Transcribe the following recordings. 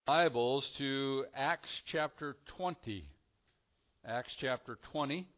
Bibles to Acts chapter 20. Acts chapter 20.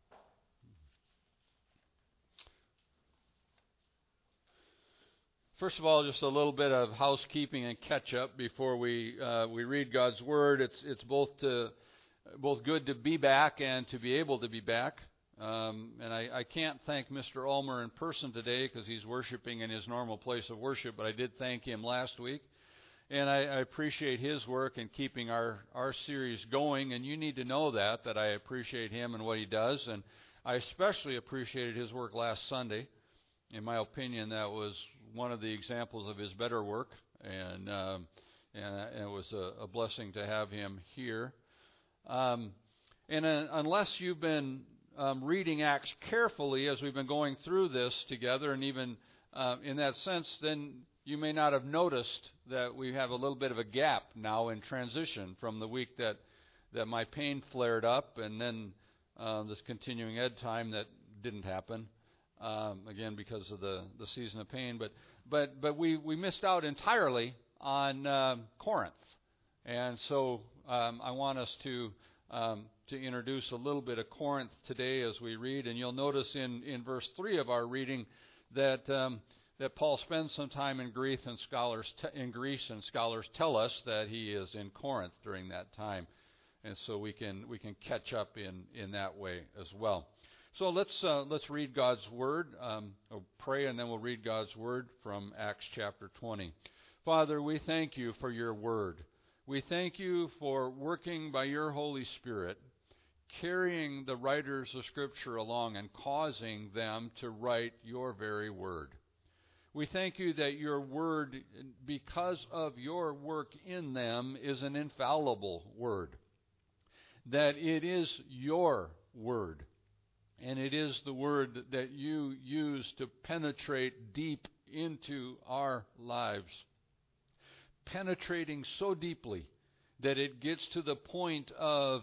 First of all, just a little bit of housekeeping and catch up before we read God's Word. It's both good to be back and to be able to be back. And I can't thank Mr. Ulmer in person today because he's worshiping in his normal place of worship, but I did thank him last week. And I appreciate his work in keeping our series going, and you need to know that I appreciate him and what he does. And I especially appreciated his work last Sunday. In my opinion, that was one of the examples of his better work, and it was a blessing to have him here. Unless you've been reading Acts carefully as we've been going through this together, and even in that sense, then you may not have noticed that we have a little bit of a gap now in transition from the week that my pain flared up, and then this continuing ed time that didn't happen, again because of the season of pain. But we missed out entirely on Corinth, and so I want us to introduce a little bit of Corinth today as we read, and you'll notice in verse 3 of our reading that Paul spends some time in Greece, and scholars tell us that he is in Corinth during that time, and so we can catch up in that way as well. So let's read God's Word. We'll pray, and then we'll read God's Word from Acts chapter 20. Father, we thank you for your Word. We thank you for working by your Holy Spirit, carrying the writers of Scripture along and causing them to write your very Word. We thank you that your Word, because of your work in them, is an infallible Word. That it is your Word. And it is the Word that you use to penetrate deep into our lives. Penetrating so deeply that it gets to the point of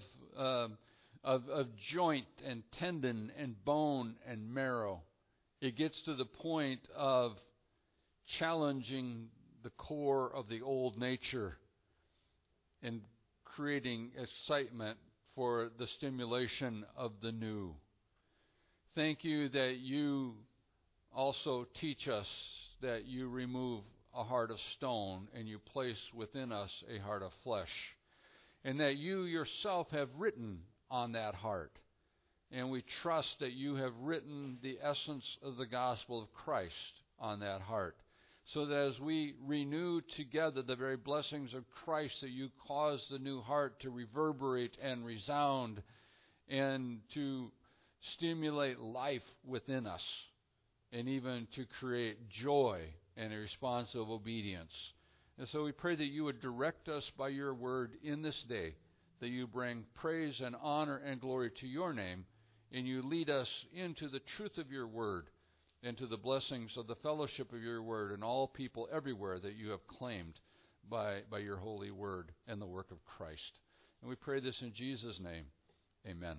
joint and tendon and bone and marrow. It gets to the point of challenging the core of the old nature and creating excitement for the stimulation of the new. Thank you that you also teach us that you remove a heart of stone and you place within us a heart of flesh, and that you yourself have written on that heart. And we trust that you have written the essence of the gospel of Christ on that heart, so that as we renew together the very blessings of Christ, that you cause the new heart to reverberate and resound and to stimulate life within us, and even to create joy and a response of obedience. And so we pray that you would direct us by your word in this day, that you bring praise and honor and glory to your name, and you lead us into the truth of your word, into the blessings of the fellowship of your word, and all people everywhere that you have claimed by your holy word and the work of Christ. And we pray this in Jesus' name. Amen.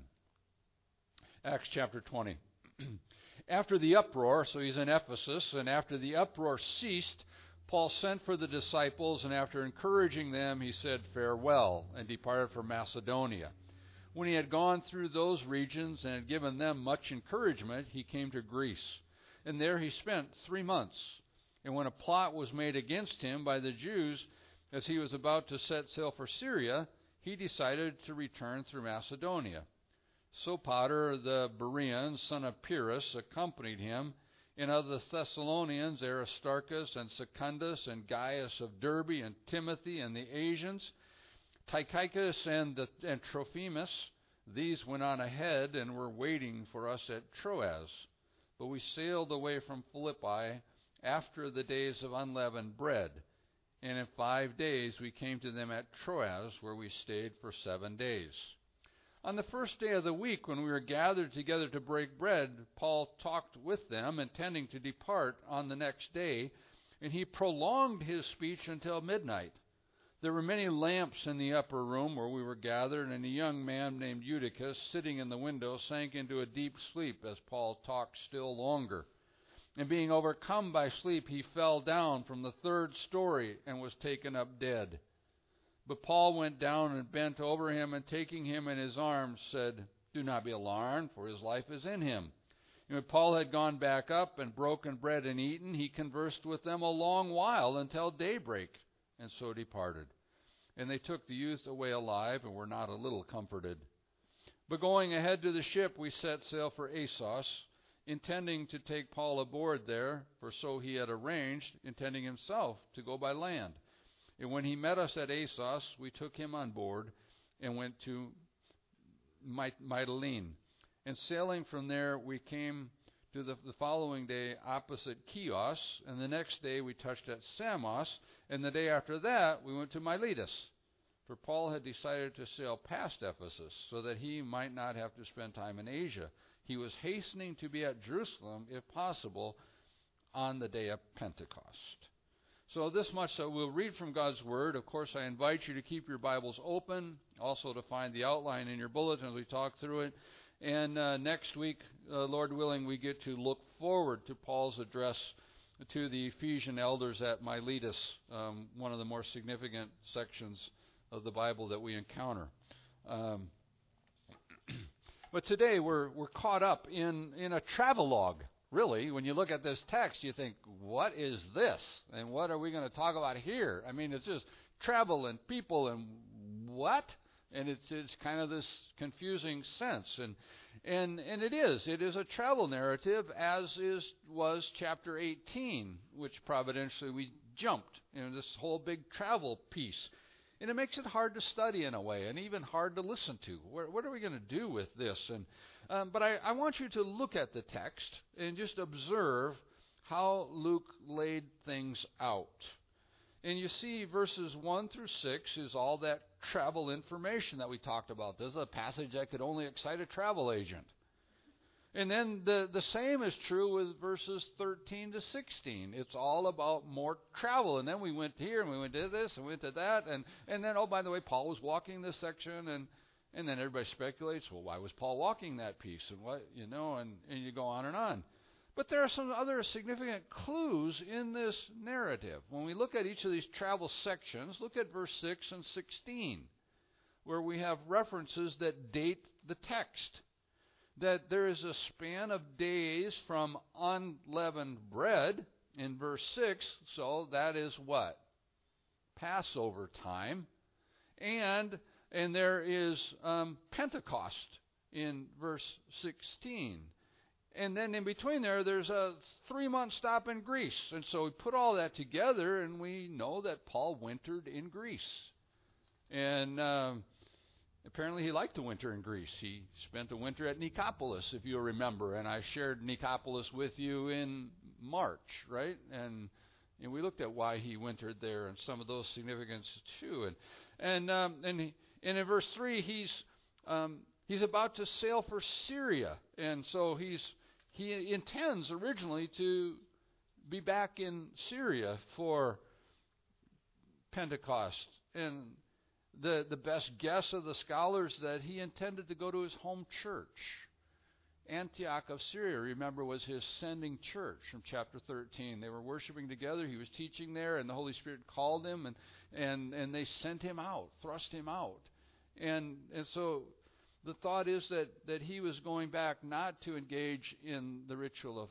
Acts chapter 20. After the uproar, so he's in Ephesus, and after the uproar ceased, Paul sent for the disciples, and after encouraging them, he said farewell, and departed for Macedonia. When he had gone through those regions and had given them much encouragement, he came to Greece. And there he spent 3 months. And when a plot was made against him by the Jews, as he was about to set sail for Syria, he decided to return through Macedonia. Sopater the Berean, son of Pyrrhus, accompanied him, and of the Thessalonians Aristarchus and Secundus and Gaius of Derbe and Timothy and the Asians, Tychicus and Trophimus. These went on ahead and were waiting for us at Troas. But we sailed away from Philippi after the days of unleavened bread, and in 5 days we came to them at Troas, where we stayed for 7 days. On the first day of the week, when we were gathered together to break bread, Paul talked with them, intending to depart on the next day, and he prolonged his speech until midnight. There were many lamps in the upper room where we were gathered, and a young man named Eutychus, sitting in the window, sank into a deep sleep as Paul talked still longer. And being overcome by sleep, he fell down from the 3rd story and was taken up dead. But Paul went down and bent over him, and taking him in his arms, said, "Do not be alarmed, for his life is in him." And when Paul had gone back up and broken bread and eaten, he conversed with them a long while until daybreak, and so departed. And they took the youth away alive, and were not a little comforted. But going ahead to the ship, we set sail for Assos, intending to take Paul aboard there, for so he had arranged, intending himself to go by land. And when he met us at Assos, we took him on board and went to Mytilene. And sailing from there, we came to the following day opposite Chios, and the next day we touched at Samos, and the day after that we went to Miletus. For Paul had decided to sail past Ephesus, so that he might not have to spend time in Asia. He was hastening to be at Jerusalem, if possible, on the day of Pentecost. So this much that we'll read from God's Word. Of course, I invite you to keep your Bibles open, also to find the outline in your bulletin as we talk through it. And next week, Lord willing, we get to look forward to Paul's address to the Ephesian elders at Miletus, one of the more significant sections of the Bible that we encounter. But today we're caught up in a travelogue. Really, when you look at this text, you think, what is this? And what are we going to talk about here? I mean, it's just travel and people and what? And it's kind of this confusing sense. And it is a travel narrative, as was chapter 18, which providentially we jumped. This whole big travel piece. And it makes it hard to study in a way, and even hard to listen to. What are we going to do with this? But I want you to look at the text and just observe how Luke laid things out. And you see verses 1 through 6 is all that travel information that we talked about. This is a passage that could only excite a travel agent. And then the same is true with verses 13 to 16. It's all about more travel. And then we went here, and we went to this, and we went to that. And then, oh, by the way, Paul was walking this section, and then everybody speculates, well, why was Paul walking that piece? And what, and you go on and on. But there are some other significant clues in this narrative. When we look at each of these travel sections, look at verse 6 and 16, where we have references that date the text. That there is a span of days from unleavened bread in verse 6, so that is what? Passover time. And there is Pentecost in verse 16. And then in between there's a 3-month stop in Greece. And so we put all that together, and we know that Paul wintered in Greece. And apparently he liked to winter in Greece. He spent a winter at Nicopolis, if you'll remember. And I shared Nicopolis with you in March, right? And we looked at why he wintered there and some of those significance too. And in verse 3, he's about to sail for Syria. And so he intends originally to be back in Syria for Pentecost. And the best guess of the scholars that he intended to go to his home church. Antioch of Syria, remember, was his sending church from chapter 13. They were worshiping together. He was teaching there, and the Holy Spirit called him, and they sent him out, thrust him out. And so the thought is that he was going back not to engage in the ritual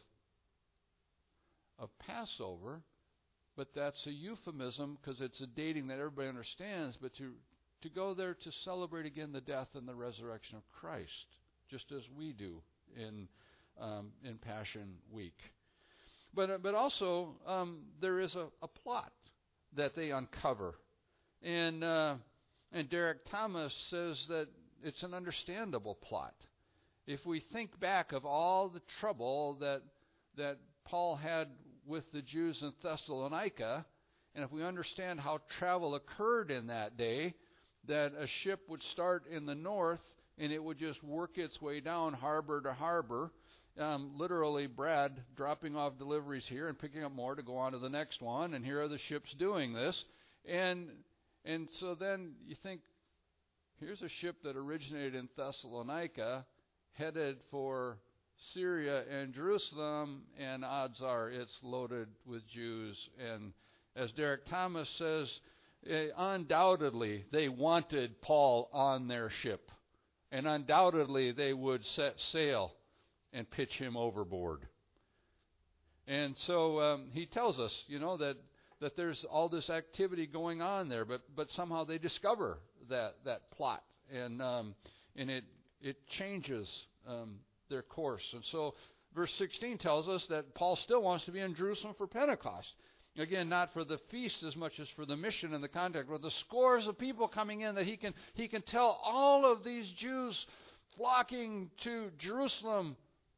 of Passover, but that's a euphemism because it's a dating that everybody understands, but to go there to celebrate again the death and the resurrection of Christ, just as we do in Passion Week. But also there is a plot that they uncover, and Derek Thomas says that it's an understandable plot. If we think back of all the trouble that Paul had with the Jews in Thessalonica, and if we understand how travel occurred in that day, that a ship would start in the north and it would just work its way down harbor to harbor, literally Brad dropping off deliveries here and picking up more to go on to the next one, and here are the ships doing this. And so then you think, here's a ship that originated in Thessalonica, headed for Syria and Jerusalem, and odds are it's loaded with Jews. And as Derek Thomas says, undoubtedly they wanted Paul on their ship. And undoubtedly they would set sail and pitch him overboard. And so he tells us, that there's all this activity going on there, but somehow they discover that plot, and it changes their course. And so verse 16 tells us that Paul still wants to be in Jerusalem for Pentecost. Again, not for the feast as much as for the mission and the contact, with the scores of people coming in, that he can tell all of these Jews flocking to Jerusalem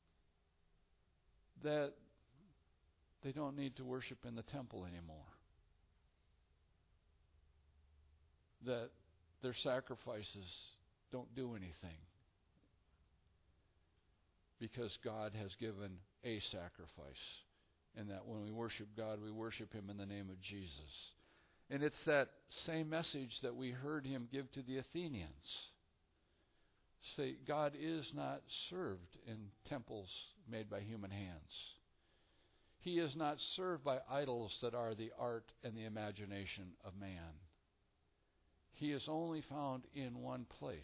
that they don't need to worship in the temple anymore. That their sacrifices don't do anything, because God has given a sacrifice. And that when we worship God, we worship Him in the name of Jesus. And it's that same message that we heard him give to the Athenians. Say, God is not served in temples made by human hands. He is not served by idols that are the art and the imagination of man. He is only found in one place,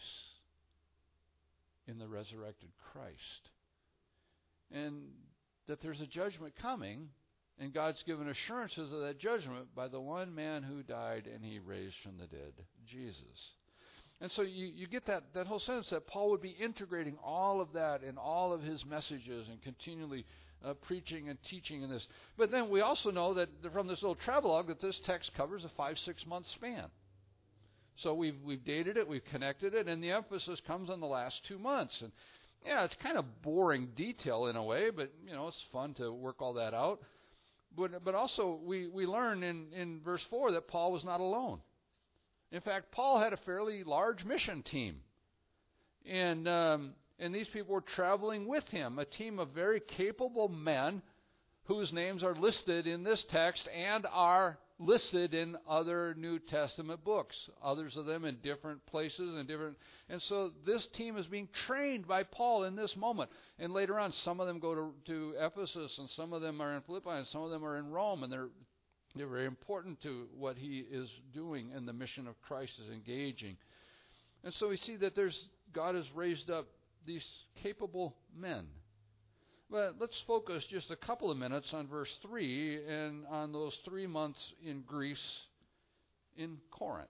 in the resurrected Christ. And that there's a judgment coming, and God's given assurances of that judgment by the one man who died and He raised from the dead, Jesus. And so you get that whole sense that Paul would be integrating all of that in all of his messages and continually preaching and teaching in this. But then we also know that from this little travelogue that this text covers a 5-6 month span. So we've dated it, we've connected it, and the emphasis comes on the last 2 months. And yeah, it's kind of boring detail in a way, but it's fun to work all that out. But also we learn in verse 4 that Paul was not alone. In fact, Paul had a fairly large mission team. And these people were traveling with him, a team of very capable men whose names are listed in this text and are listed in other New Testament books, others of them in different places and so this team is being trained by Paul in this moment. And later on, some of them go to Ephesus, and some of them are in Philippi, and some of them are in Rome, and they're very important to what he is doing, and the mission of Christ is engaging. And so we see that God has raised up these capable men. But let's focus just a couple of minutes on verse 3 and on those 3 months in Greece, in Corinth.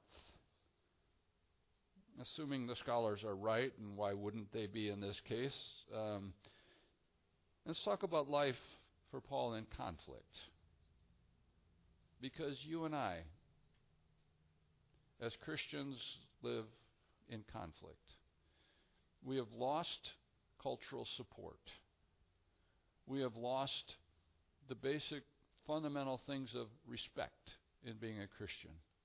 Assuming the scholars are right, and why wouldn't they be in this case? Let's talk about life for Paul in conflict. Because you and I, as Christians, live in conflict. We have lost cultural support. We have lost the basic fundamental things of respect in being a Christian.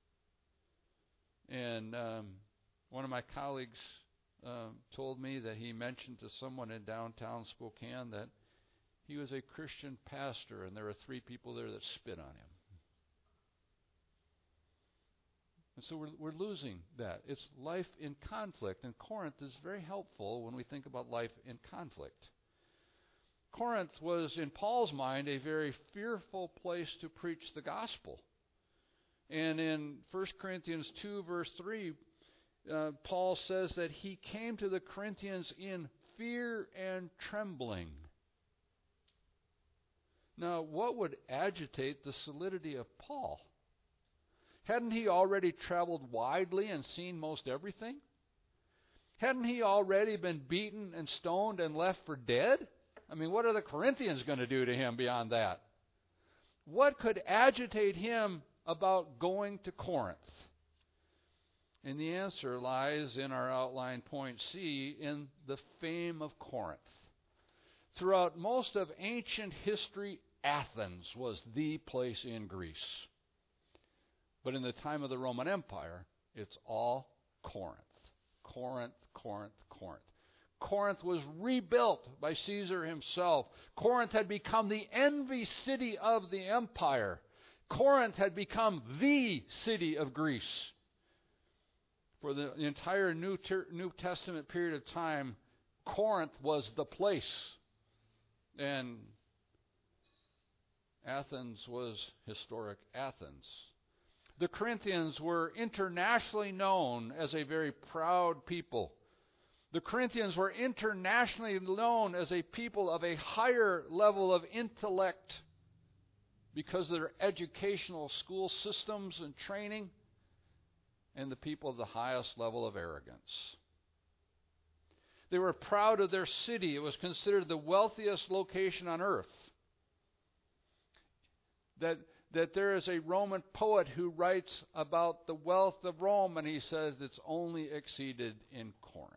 And one of my colleagues told me that he mentioned to someone in downtown Spokane that he was a Christian pastor, and there were 3 people there that spit on him. And so we're losing that. It's life in conflict, and Corinth is very helpful when we think about life in conflict. Corinth was, in Paul's mind, a very fearful place to preach the gospel. And in 1 Corinthians 2, verse 3, Paul says that he came to the Corinthians in fear and trembling. Now, what would agitate the solidity of Paul? Hadn't he already traveled widely and seen most everything? Hadn't he already been beaten and stoned and left for dead? I mean, what are the Corinthians going to do to him beyond that? What could agitate him about going to Corinth? And the answer lies in our outline point C, in the fame of Corinth. Throughout most of ancient history, Athens was the place in Greece. But in the time of the Roman Empire, it's all Corinth. Corinth, Corinth, Corinth. Corinth was rebuilt by Caesar himself. Corinth had become the envy city of the empire. Corinth had become the city of Greece. For the entire New Testament period of time, Corinth was the place. And Athens was historic Athens. The Corinthians were internationally known as a very proud people. The Corinthians were internationally known as a people of a higher level of intellect because of their educational school systems and training, and the people of the highest level of arrogance. They were proud of their city. It was considered the wealthiest location on earth. That there is a Roman poet who writes about the wealth of Rome, and he says it's only exceeded in Corinth.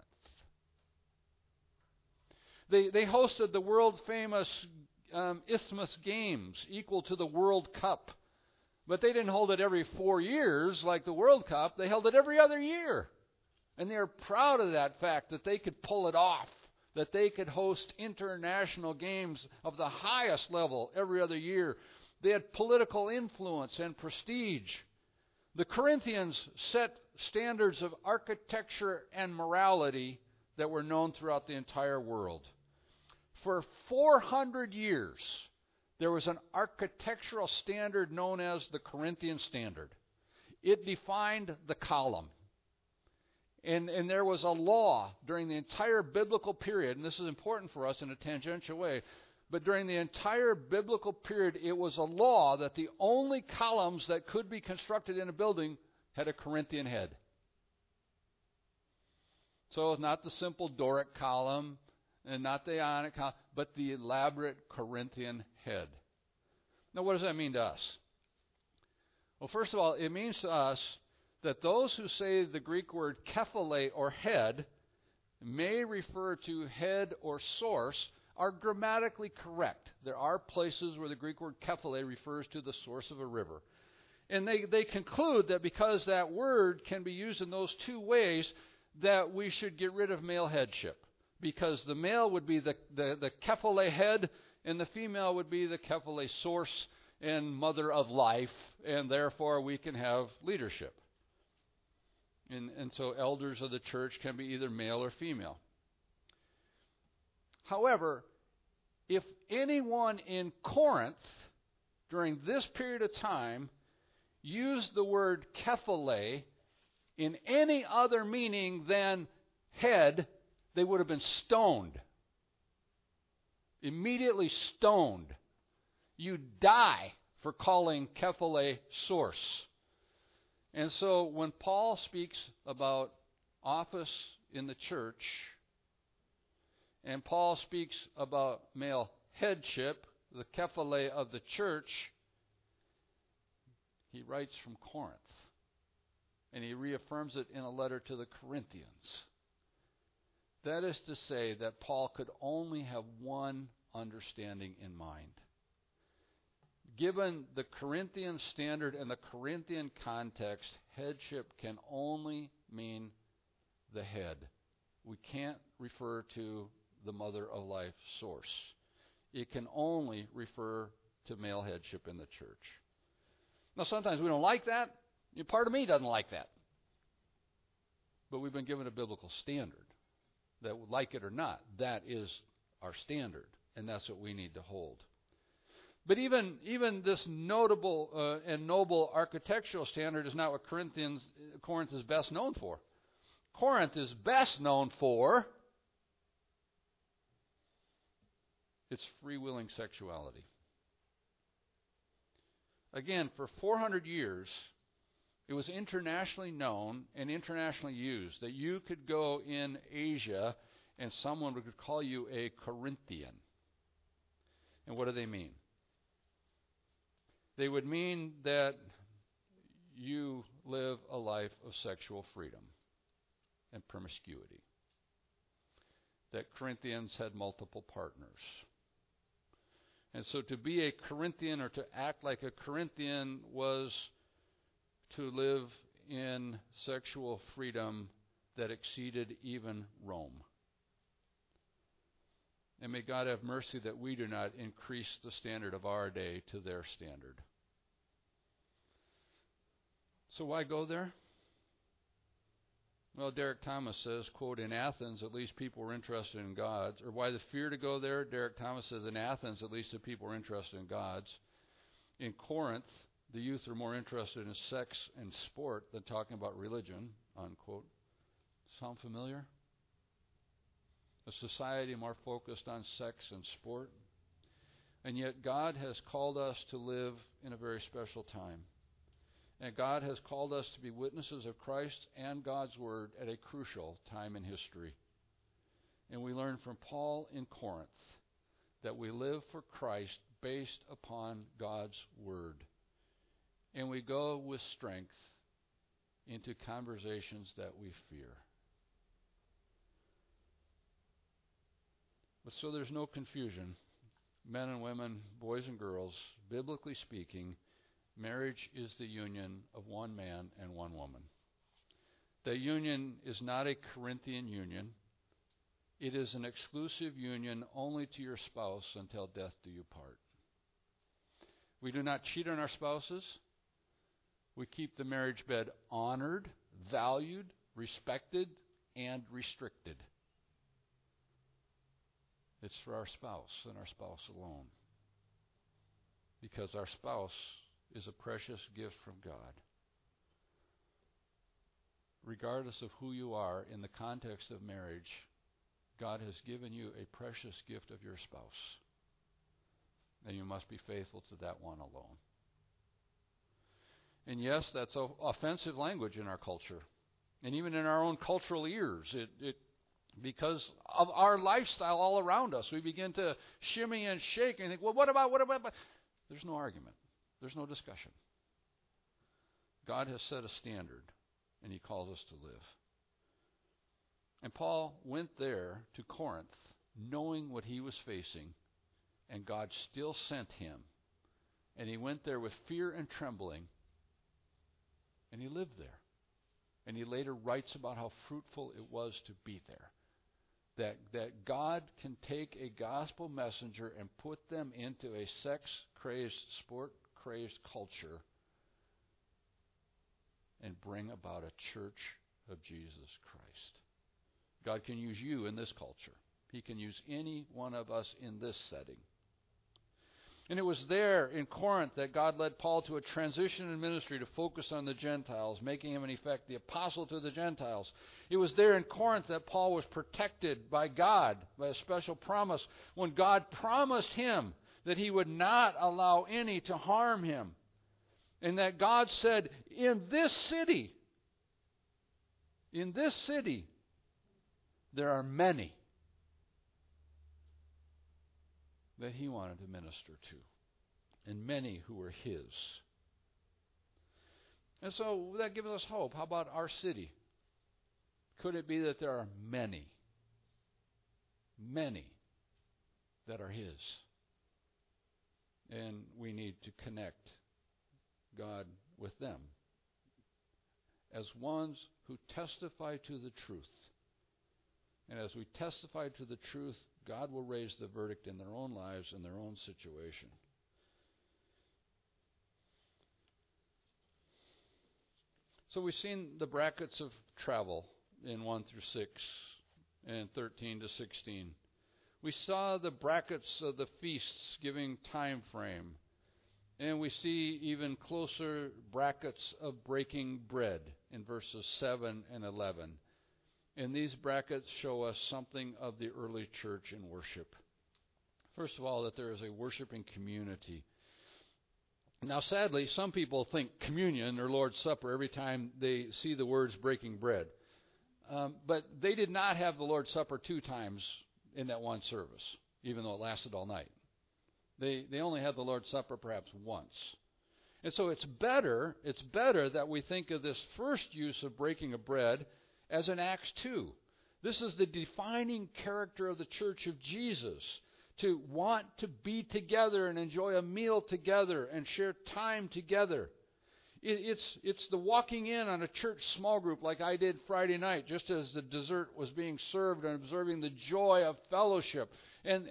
They hosted the world-famous Isthmus Games, equal to the World Cup. But they didn't hold it every 4 years like the World Cup. They held it every other year. And they're proud of that fact, that they could pull it off, that they could host international games of the highest level every other year. They had political influence and prestige. The Corinthians set standards of architecture and morality that were known throughout the entire world. For 400 years, there was an architectural standard known as the Corinthian standard. It defined the column. And there was a law during the entire biblical period, and this is important for us in a tangential way, but during the entire biblical period, it was a law that the only columns that could be constructed in a building had a Corinthian head. So it's not the simple Doric column and not the Ionic column, but the elaborate Corinthian head. Now, what does that mean to us? Well, first of all, it means to us that those who say the Greek word kephale, or head, may refer to head or source, are grammatically correct. There are places where the Greek word kephale refers to the source of a river. And they conclude that because that word can be used in those two ways, that we should get rid of male headship. Because the male would be the kephale head, and the female would be the kephale source and mother of life, and therefore we can have leadership. And so elders of the church can be either male or female. However, if anyone in Corinth during this period of time used the word kephale in any other meaning than head, they would have been stoned. Immediately stoned. You die for calling kephale source. And so when Paul speaks about office in the church, and Paul speaks about male headship, the kephale of the church, he writes from Corinth. And he reaffirms it in a letter to the Corinthians. That is to say that Paul could only have one understanding in mind. Given the Corinthian standard and the Corinthian context, headship can only mean the head. We can't refer to the mother of life source. It can only refer to male headship in the church. Now, sometimes we don't like that. Part of me doesn't like that. But we've been given a biblical standard that, like it or not, that is our standard, and that's what we need to hold. But even this notable and noble architectural standard is not what Corinth is best known for. Corinth is best known for its freewheeling sexuality. Again, for 400 years, it was internationally known and internationally used that you could go in Asia and someone would call you a Corinthian. And what do they mean? They would mean that you live a life of sexual freedom and promiscuity. That Corinthians had multiple partners. And so to be a Corinthian or to act like a Corinthian was to live in sexual freedom that exceeded even Rome. And may God have mercy that we do not increase the standard of our day to their standard. So why go there? Well, Derek Thomas says, quote, in Athens, at least people were interested in gods. Or why the fear to go there? Derek Thomas says, in Athens, at least the people were interested in gods. In Corinth, the youth are more interested in sex and sport than talking about religion, unquote. Sound familiar? A society more focused on sex and sport. And yet God has called us to live in a very special time. And God has called us to be witnesses of Christ and God's Word at a crucial time in history. And we learn from Paul in Corinth that we live for Christ based upon God's Word. And we go with strength into conversations that we fear. But so there's no confusion. Men and women, boys and girls, biblically speaking, marriage is the union of one man and one woman. The union is not a Corinthian union. It is an exclusive union only to your spouse until death do you part. We do not cheat on our spouses. We keep the marriage bed honored, valued, respected, and restricted. It's for our spouse and our spouse alone. Because our spouse is a precious gift from God. Regardless of who you are in the context of marriage, God has given you a precious gift of your spouse. And you must be faithful to that one alone. And yes, that's offensive language in our culture. And even in our own cultural ears, because of our lifestyle all around us, we begin to shimmy and shake and think, well, what about? There's no argument. There's no discussion. God has set a standard, and He calls us to live. And Paul went there to Corinth knowing what he was facing, and God still sent him. And he went there with fear and trembling, and he lived there. And he later writes about how fruitful it was to be there. That God can take a gospel messenger and put them into a sex-crazed, sport-crazed culture and bring about a church of Jesus Christ. God can use you in this culture. He can use any one of us in this setting. And it was there in Corinth that God led Paul to a transition in ministry to focus on the Gentiles, making him, in effect, the apostle to the Gentiles. It was there in Corinth that Paul was protected by God, by a special promise, when God promised him that He would not allow any to harm him. And that God said, in this city, there are many that He wanted to minister to, and many who were His. And so that gives us hope. How about our city? Could it be that there are many that are His? And we need to connect God with them as ones who testify to the truth. And as we testify to the truth, God will raise the verdict in their own lives and their own situation. So we've seen the brackets of travel in 1 through 6 and 13 to 16. We saw the brackets of the feasts giving time frame. And we see even closer brackets of breaking bread in verses 7 and 11. And these brackets show us something of the early church in worship. First of all, that there is a worshiping community. Now, sadly, some people think communion or Lord's Supper every time they see the words breaking bread. But they did not have the Lord's Supper 2 times in that one service, even though it lasted all night. They only had the Lord's Supper perhaps once. And so it's better that we think of this first use of breaking of bread as in Acts 2. This is the defining character of the church of Jesus, to want to be together and enjoy a meal together and share time together. It's the walking in on a church small group like I did Friday night, just as the dessert was being served, and observing the joy of fellowship. And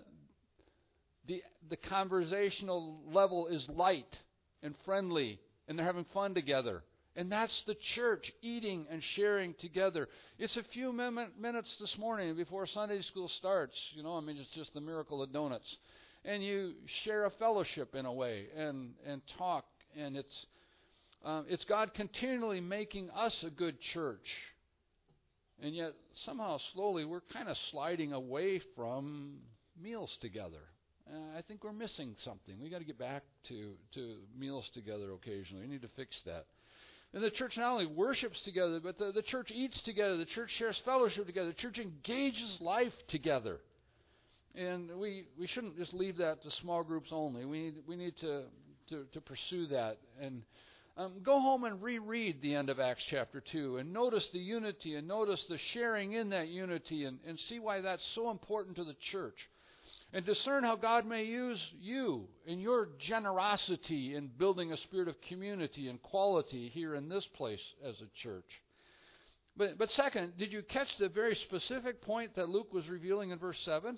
the conversational level is light and friendly, and they're having fun together. And that's the church, eating and sharing together. It's a few minutes this morning before Sunday school starts. It's just the miracle of donuts. And you share a fellowship in a way and talk And it's God continually making us a good church. And yet, somehow, slowly, we're kind of sliding away from meals together. I think we're missing something. We got to get back to meals together occasionally. We need to fix that. And the church not only worships together, but the church eats together. The church shares fellowship together. The church engages life together. And we shouldn't just leave that to small groups only. We need to pursue that. And go home and reread the end of Acts chapter 2 and notice the unity and notice the sharing in that unity and see why that's so important to the church. And discern how God may use you in your generosity in building a spirit of community and quality here in this place as a church. But second, did you catch the very specific point that Luke was revealing in verse 7?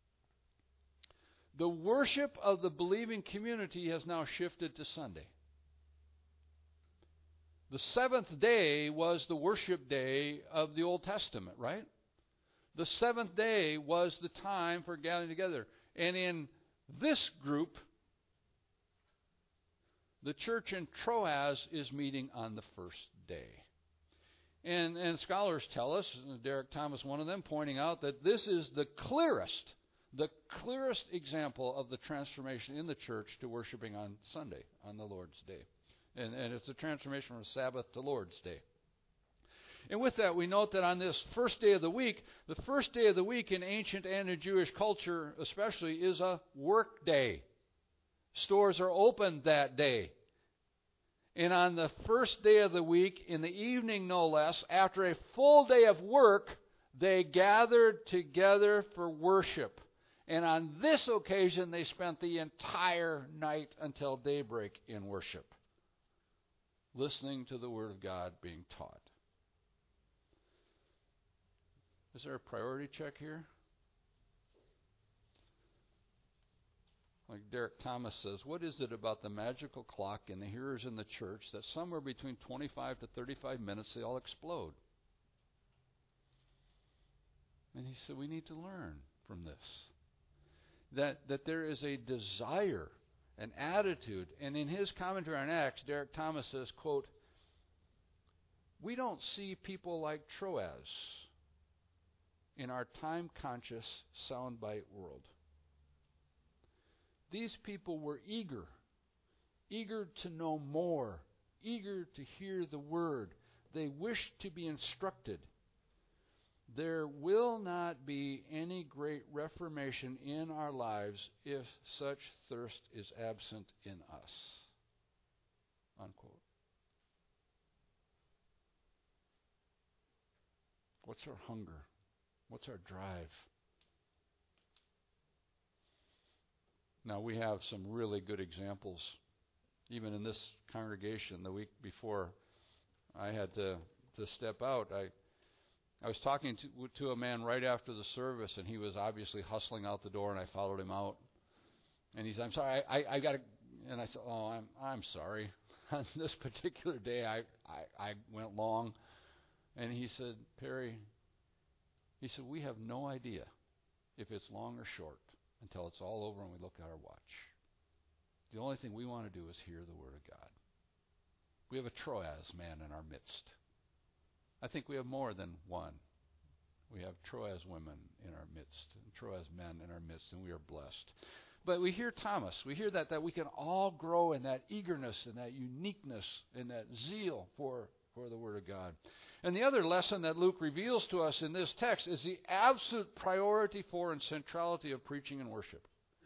The worship of the believing community has now shifted to Sunday. The seventh day was the worship day of the Old Testament, right? The seventh day was the time for gathering together. And in this group, the church in Troas is meeting on the first day. And scholars tell us, Derek Thomas, one of them, pointing out that this is the clearest example of the transformation in the church to worshiping on Sunday, on the Lord's Day. And it's a transformation from Sabbath to Lord's Day. And with that, we note that on this first day of the week in ancient and in Jewish culture especially, is a work day. Stores are open that day. And on the first day of the week, in the evening no less, after a full day of work, they gathered together for worship. And on this occasion, they spent the entire night until daybreak in worship, listening to the Word of God being taught. Is there a priority check here? Like Derek Thomas says, what is it about the magical clock and the hearers in the church that somewhere between 25 to 35 minutes they all explode? And he said, we need to learn from this. That there is a desire, an attitude. And in his commentary on Acts, Derek Thomas says, quote, we don't see people like Troas in our time-conscious soundbite world. These people were eager to know more, eager to hear the word. They wished to be instructed. There will not be any great reformation in our lives if such thirst is absent in us. Unquote. What's our hunger? What's our drive? Now, we have some really good examples. Even in this congregation, the week before I had to step out, I was talking to a man right after the service, and he was obviously hustling out the door, and I followed him out. And he said, I'm sorry, I got to... And I said, oh, I'm sorry. On this particular day, I went long. And he said, Perry... He said, we have no idea if it's long or short until it's all over and we look at our watch. The only thing we want to do is hear the Word of God. We have a Troas man in our midst. I think we have more than one. We have Troas women in our midst and Troas men in our midst, and we are blessed. But we hear Thomas. We hear that we can all grow in that eagerness and that uniqueness and that zeal for the Word of God. And the other lesson that Luke reveals to us in this text is the absolute priority for and centrality of preaching and worship.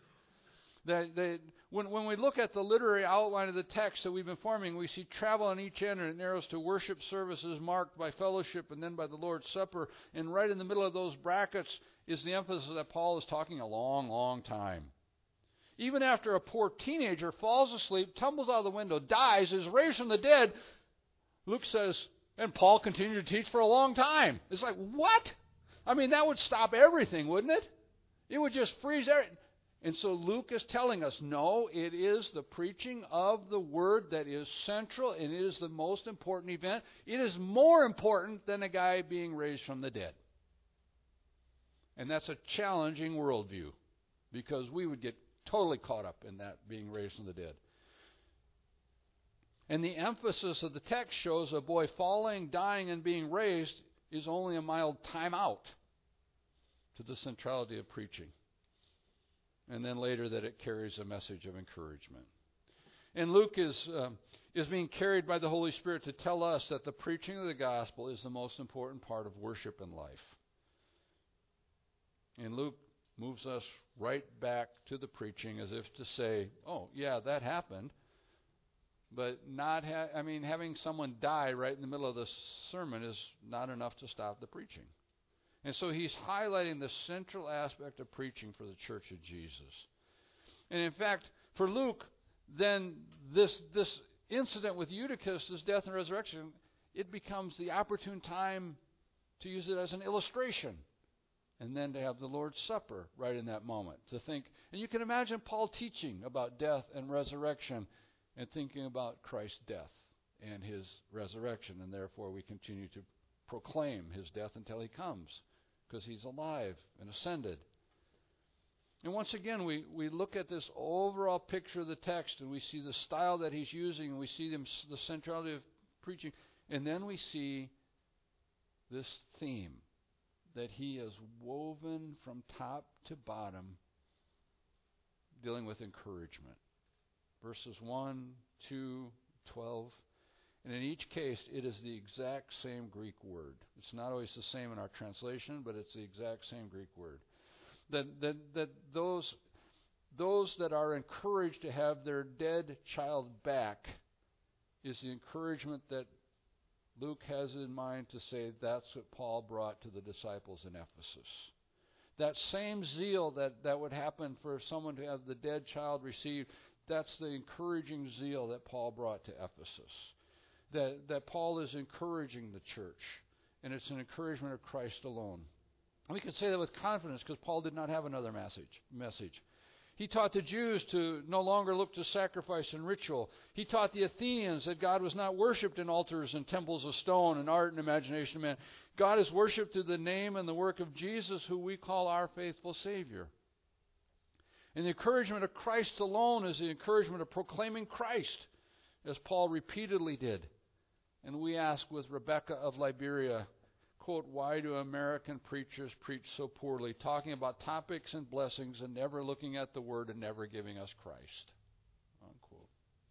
When we look at the literary outline of the text that we've been forming, we see travel on each end, and it narrows to worship services marked by fellowship and then by the Lord's Supper. And right in the middle of those brackets is the emphasis that Paul is talking a long, long time. Even after a poor teenager falls asleep, tumbles out of the window, dies, is raised from the dead, Luke says, and Paul continued to teach for a long time. It's like, what? I mean, that would stop everything, wouldn't it? It would just freeze everything. And so Luke is telling us, no, it is the preaching of the Word that is central, and it is the most important event. It is more important than a guy being raised from the dead. And that's a challenging worldview, because we would get totally caught up in that being raised from the dead. And the emphasis of the text shows a boy falling, dying, and being raised is only a mild time out to the centrality of preaching. And then later that it carries a message of encouragement. And Luke is being carried by the Holy Spirit to tell us that the preaching of the gospel is the most important part of worship in life. And Luke moves us right back to the preaching as if to say, oh, yeah, that happened. But having someone die right in the middle of the sermon is not enough to stop the preaching. And so he's highlighting the central aspect of preaching for the church of Jesus. And in fact, for Luke, then this incident with Eutychus, this death and resurrection, it becomes the opportune time to use it as an illustration. And then to have the Lord's Supper right in that moment. To think, and you can imagine Paul teaching about death and resurrection and thinking about Christ's death and his resurrection. And therefore we continue to proclaim his death until he comes, because he's alive and ascended. And once again, we look at this overall picture of the text, and we see the style that he's using, and we see the centrality of preaching. And then we see this theme that he has woven from top to bottom, dealing with encouragement. Verses 1, 2, 12. And in each case, it is the exact same Greek word. It's not always the same in our translation, but it's the exact same Greek word. That those that are encouraged to have their dead child back is the encouragement that Luke has in mind to say that's what Paul brought to the disciples in Ephesus. That same zeal that would happen for someone to have the dead child received, that's the encouraging zeal that Paul brought to Ephesus. That Paul is encouraging the church, and it's an encouragement of Christ alone. And we can say that with confidence because Paul did not have another message. He taught the Jews to no longer look to sacrifice and ritual. He taught the Athenians that God was not worshipped in altars and temples of stone and art and imagination of man. God is worshipped through the name and the work of Jesus, who we call our faithful Savior. And the encouragement of Christ alone is the encouragement of proclaiming Christ, as Paul repeatedly did. And we ask with Rebecca of Liberia, quote, why do American preachers preach so poorly, talking about topics and blessings and never looking at the Word and never giving us Christ? Unquote.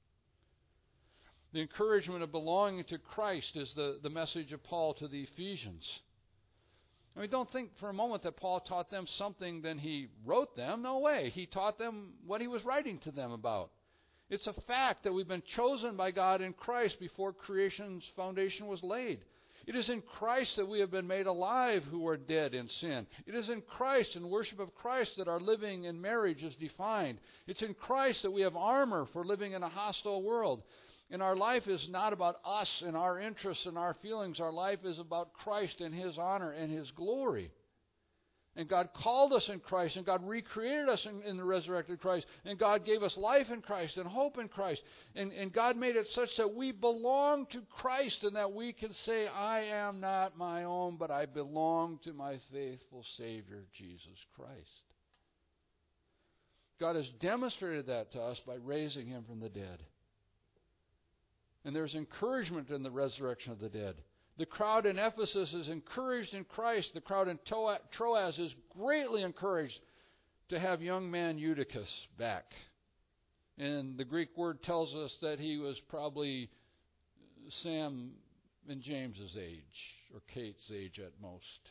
The encouragement of belonging to Christ is the message of Paul to the Ephesians. I mean, don't think for a moment that Paul taught them something, then he wrote them. No way. He taught them what he was writing to them about. It's a fact that we've been chosen by God in Christ before creation's foundation was laid. It is in Christ that we have been made alive who are dead in sin. It is in Christ and worship of Christ that our living in marriage is defined. It's in Christ that we have armor for living in a hostile world. And our life is not about us and our interests and our feelings. Our life is about Christ and His honor and His glory. And God called us in Christ, and God recreated us in the resurrected Christ, and God gave us life in Christ and hope in Christ. And God made it such that we belong to Christ, and that we can say, I am not my own, but I belong to my faithful Savior, Jesus Christ. God has demonstrated that to us by raising Him from the dead. And there's encouragement in the resurrection of the dead. The crowd in Ephesus is encouraged in Christ. The crowd in Troas is greatly encouraged to have young man Eutychus back. And the Greek word tells us that he was probably Sam and James's age, or Kate's age at most.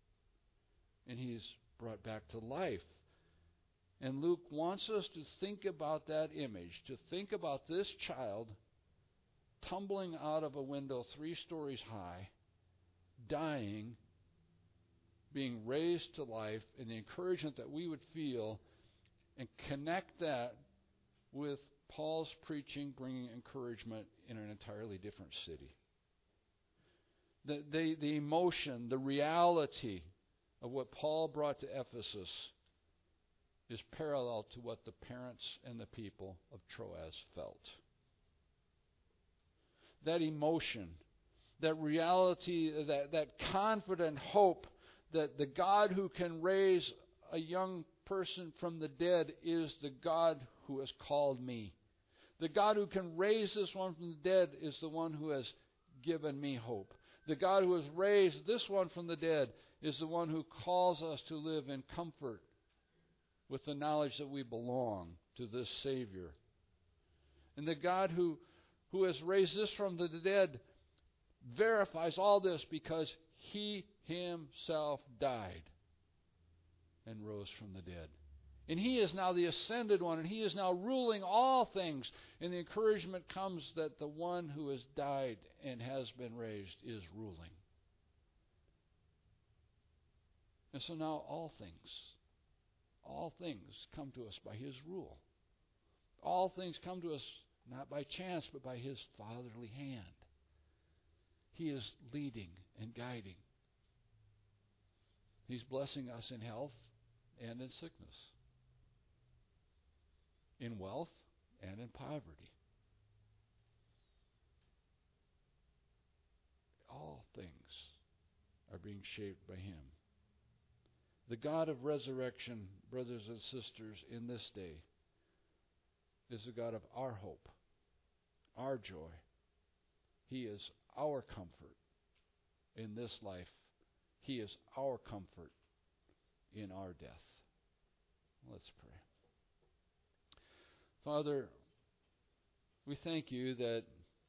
And he's brought back to life. And Luke wants us to think about that image, to think about this child tumbling out of a window 3 stories high, dying, being raised to life, and the encouragement that we would feel, and connect that with Paul's preaching, bringing encouragement in an entirely different city. The emotion, the reality of what Paul brought to Ephesus is parallel to what the parents and the people of Troas felt. That emotion, that reality, that confident hope that the God who can raise a young person from the dead is the God who has called me. The God who can raise this one from the dead is the one who has given me hope. The God who has raised this one from the dead is the one who calls us to live in comfort with the knowledge that we belong to this Savior. And the God who has raised this from the dead verifies all this because He Himself died and rose from the dead. And He is now the ascended one, and He is now ruling all things. And the encouragement comes that the one who has died and has been raised is ruling. And so now all things come to us by His rule. All things come to us not by chance, but by His fatherly hand. He is leading and guiding. He's blessing us in health and in sickness, in wealth and in poverty. All things are being shaped by Him. The God of resurrection, brothers and sisters, in this day is the God of our hope, our joy. He is our comfort in this life. He is our comfort in our death. Let's pray. Father, we thank You that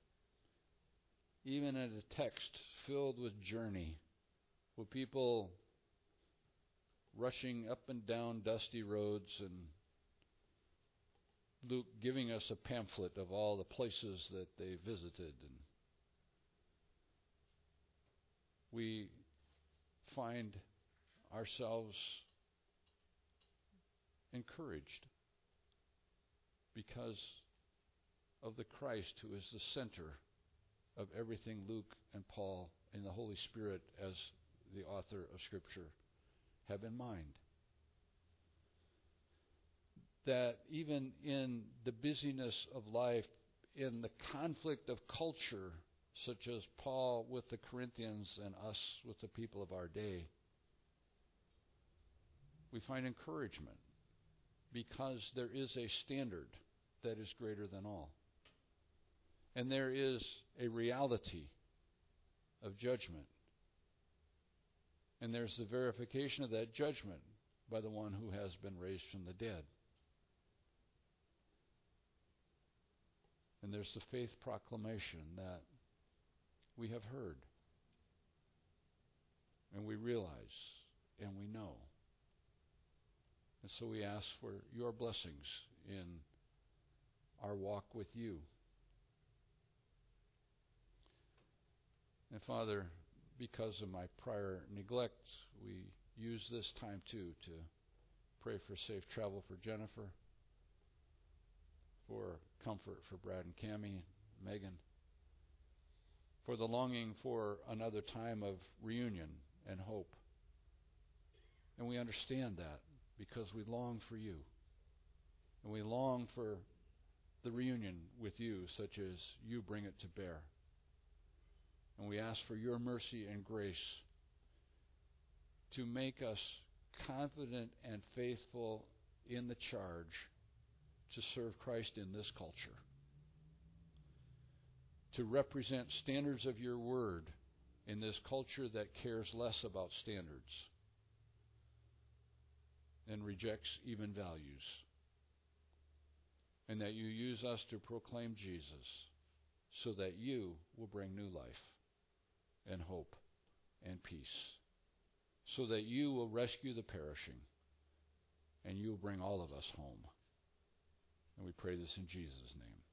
even in a text filled with journey, with people rushing up and down dusty roads, and Luke giving us a pamphlet of all the places that they visited, and we find ourselves encouraged because of the Christ who is the center of everything Luke and Paul and the Holy Spirit as the author of Scripture have in mind. That even in the busyness of life, in the conflict of culture, such as Paul with the Corinthians and us with the people of our day, we find encouragement because there is a standard that is greater than all. And there is a reality of judgment. And there's the verification of that judgment by the one who has been raised from the dead. And there's the faith proclamation that we have heard, and we realize, and we know. And so we ask for Your blessings in our walk with You. And Father, because of my prior neglect, we use this time too to pray for safe travel for Jennifer, for comfort for Brad and Cammie and Megan, for the longing for another time of reunion and hope. And we understand that because we long for You. And we long for the reunion with You, such as You bring it to bear. And we ask for Your mercy and grace to make us confident and faithful in the charge to serve Christ in this culture, to represent standards of Your word in this culture that cares less about standards and rejects even values, and that You use us to proclaim Jesus so that You will bring new life and hope and peace, so that You will rescue the perishing and You will bring all of us home. And we pray this in Jesus' name.